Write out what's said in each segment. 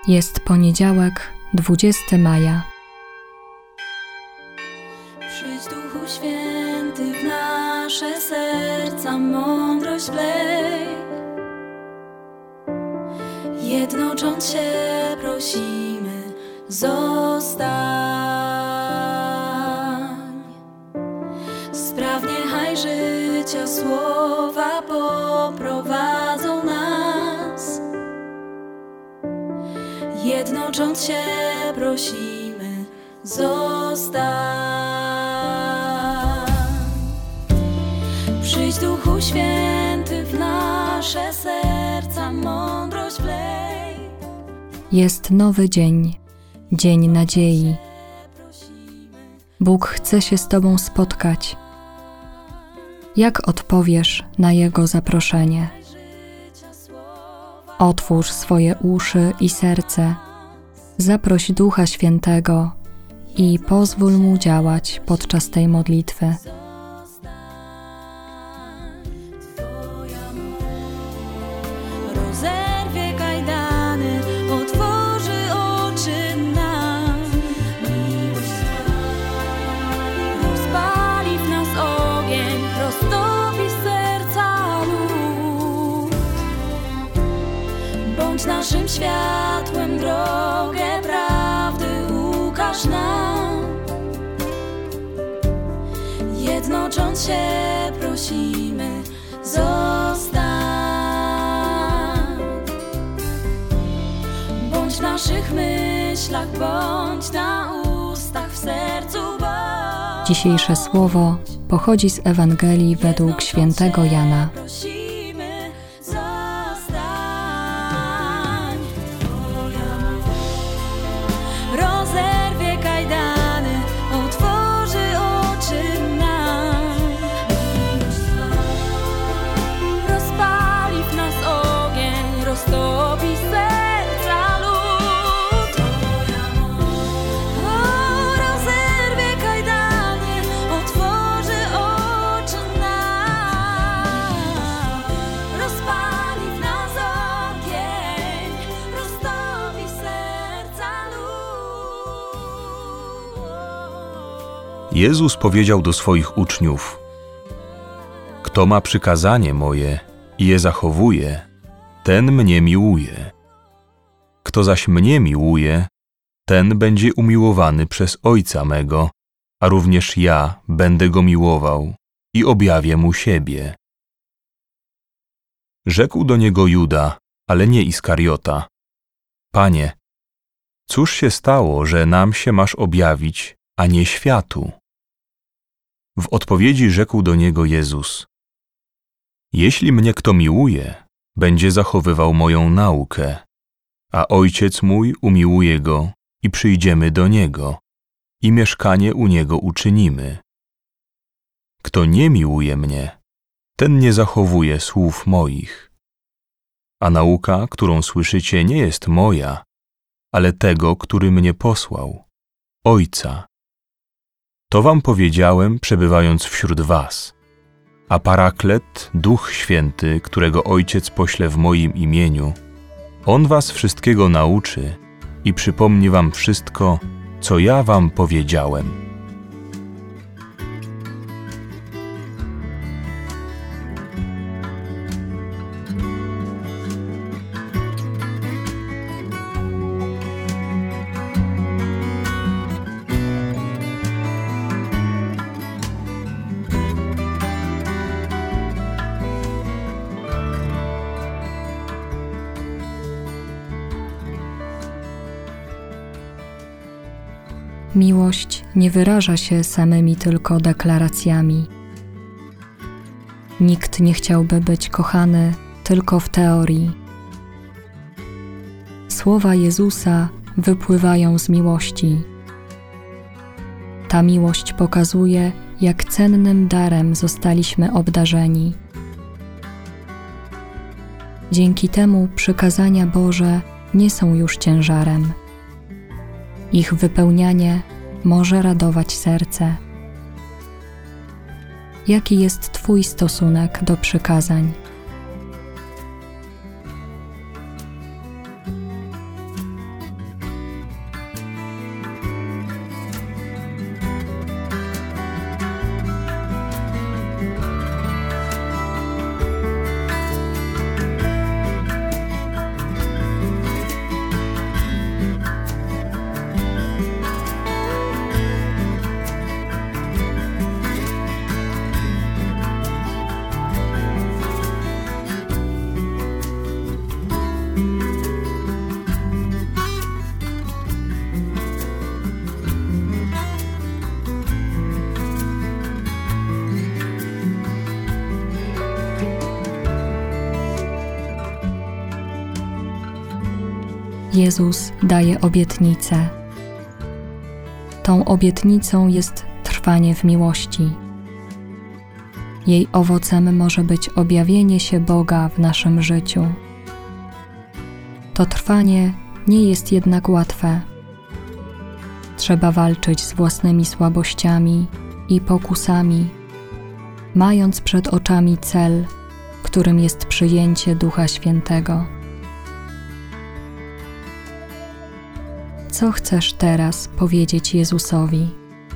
Jest poniedziałek, 20 maja. Przyjdź Duchu Święty w nasze serca, mądrość wlej. Jednocząc się prosimy, zostań. Spraw niechaj życia słowa poprowadzą nas. Jednocząc się prosimy, zostań. Przyjdź Duchu Święty w nasze serca, mądrość wlej. Jest nowy dzień, dzień nadziei. Bóg chce się z Tobą spotkać. Jak odpowiesz na Jego zaproszenie? Otwórz swoje uszy i serce, zaproś Ducha Świętego i pozwól Mu działać podczas tej modlitwy. Rozerwie kajdany, otworzy oczy nam. Miłość rozpali w nas ogień, roztopi serca lód. Bądź naszym światłem, drogę prawdy ukaż nam. Jednocząc się prosimy, zostań. Bądź w naszych myślach, bądź na ustach, w sercu bądź. Dzisiejsze słowo pochodzi z Ewangelii według świętego Jana. Prosimy, zostań. Twoja moc rozerwie kajdany, otworzy oczy nam. Miłość Twa rozpali w nas ogień, roztopi serca lód. Twoja moc rozerwie kajdany, otworzy oczy nam. Rozpali w nas ogień, roztopi serca lód. Jezus powiedział do swoich uczniów: Kto ma przykazanie moje i je zachowuje, ten mnie miłuje. Kto zaś mnie miłuje, ten będzie umiłowany przez Ojca mego, a również ja będę go miłował i objawię mu siebie. Rzekł do niego Juda, ale nie Iskariota: Panie, cóż się stało, że nam się masz objawić, a nie światu? W odpowiedzi rzekł do niego Jezus: Jeśli mnie kto miłuje, będzie zachowywał moją naukę, a Ojciec mój umiłuje go i przyjdziemy do niego i mieszkanie u niego uczynimy. Kto nie miłuje mnie, ten nie zachowuje słów moich. A nauka, którą słyszycie, nie jest moja, ale tego, który mnie posłał, Ojca. To wam powiedziałem, przebywając wśród was. A Paraklet, Duch Święty, którego Ojciec pośle w moim imieniu, On was wszystkiego nauczy i przypomni wam wszystko, co ja wam powiedziałem. Miłość nie wyraża się samymi tylko deklaracjami. Nikt nie chciałby być kochany tylko w teorii. Słowa Jezusa wypływają z miłości. Ta miłość pokazuje, jak cennym darem zostaliśmy obdarzeni. Dzięki temu przykazania Boże nie są już ciężarem. Ich wypełnianie może radować serce. Jaki jest Twój stosunek do przykazań? Jezus daje obietnicę. Tą obietnicą jest trwanie w miłości. Jej owocem może być objawienie się Boga w naszym życiu. To trwanie nie jest jednak łatwe. Trzeba walczyć z własnymi słabościami i pokusami, mając przed oczami cel, którym jest przyjęcie Ducha Świętego. Co chcesz teraz powiedzieć Jezusowi?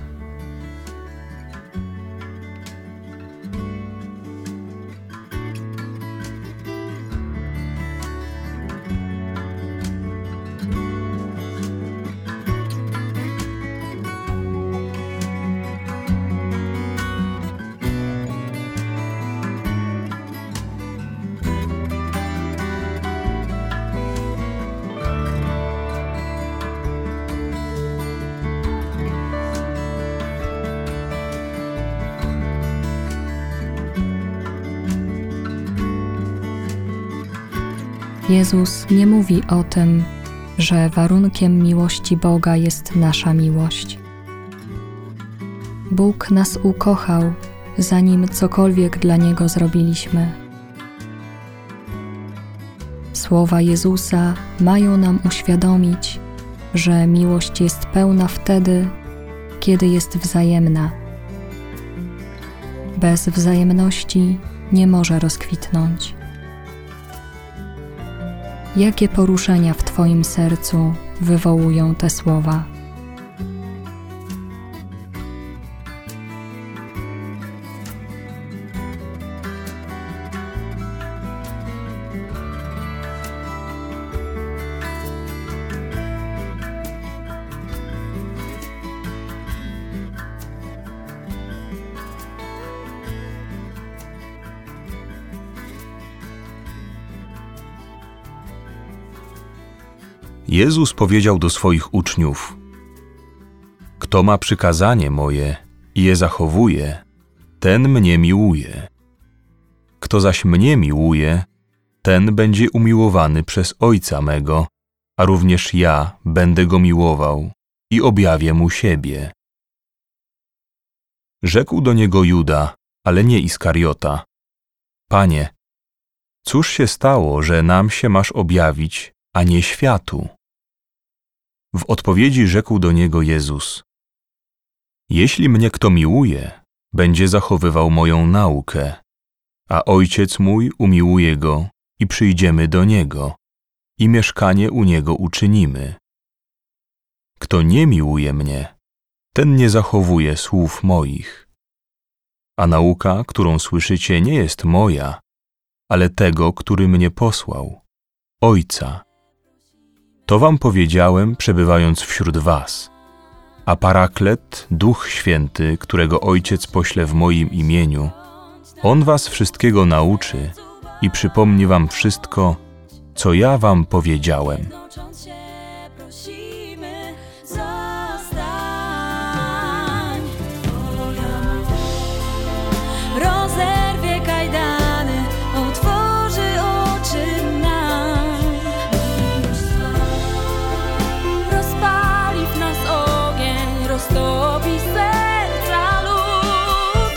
Jezus nie mówi o tym, że warunkiem miłości Boga jest nasza miłość. Bóg nas ukochał, zanim cokolwiek dla Niego zrobiliśmy. Słowa Jezusa mają nam uświadomić, że miłość jest pełna wtedy, kiedy jest wzajemna. Bez wzajemności nie może rozkwitnąć. Jakie poruszenia w Twoim sercu wywołują te słowa? Jezus powiedział do swoich uczniów: Kto ma przykazanie moje i je zachowuje, ten mnie miłuje. Kto zaś mnie miłuje, ten będzie umiłowany przez Ojca mego, a również ja będę go miłował i objawię mu siebie. Rzekł do niego Juda, ale nie Iskariota: Panie, cóż się stało, że nam się masz objawić, a nie światu? W odpowiedzi rzekł do niego Jezus: Jeśli mnie kto miłuje, będzie zachowywał moją naukę, a Ojciec mój umiłuje go i przyjdziemy do niego i mieszkanie u niego uczynimy. Kto nie miłuje mnie, ten nie zachowuje słów moich. A nauka, którą słyszycie, nie jest moja, ale tego, który mnie posłał, Ojca. To wam powiedziałem, przebywając wśród was. A Paraklet, Duch Święty, którego Ojciec pośle w moim imieniu, On was wszystkiego nauczy i przypomni wam wszystko, co ja wam powiedziałem. Rozerwie kajdany, otworzy oczy nam. Rozpali w nas ogień, roztopi serca lód.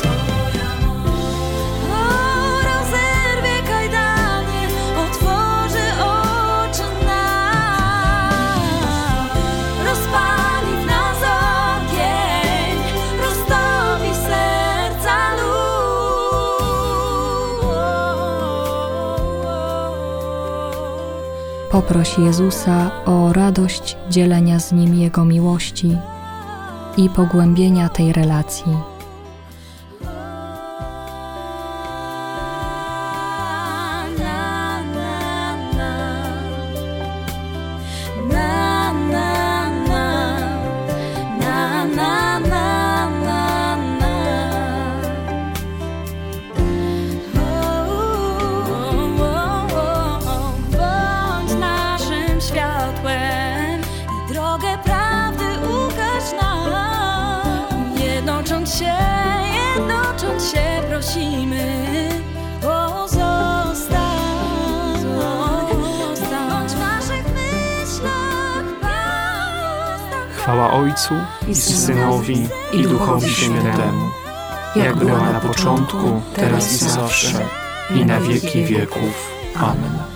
O, rozerwie kajdany, otworzy oczy nam. Rozpali w nas ogień, roztopi serca lód. Poproś Jezusa o radość dzielenia z Nim Jego miłości i pogłębienia tej relacji. Bądź naszym światłem i drogę prawdy ukaż nam. Jednocząc się prosimy, o zostań. Bądź w naszych myślach. Chwała Ojcu i Synowi i Duchowi Świętemu, jak była na początku, teraz i zawsze, i na wieki wieków. Amen.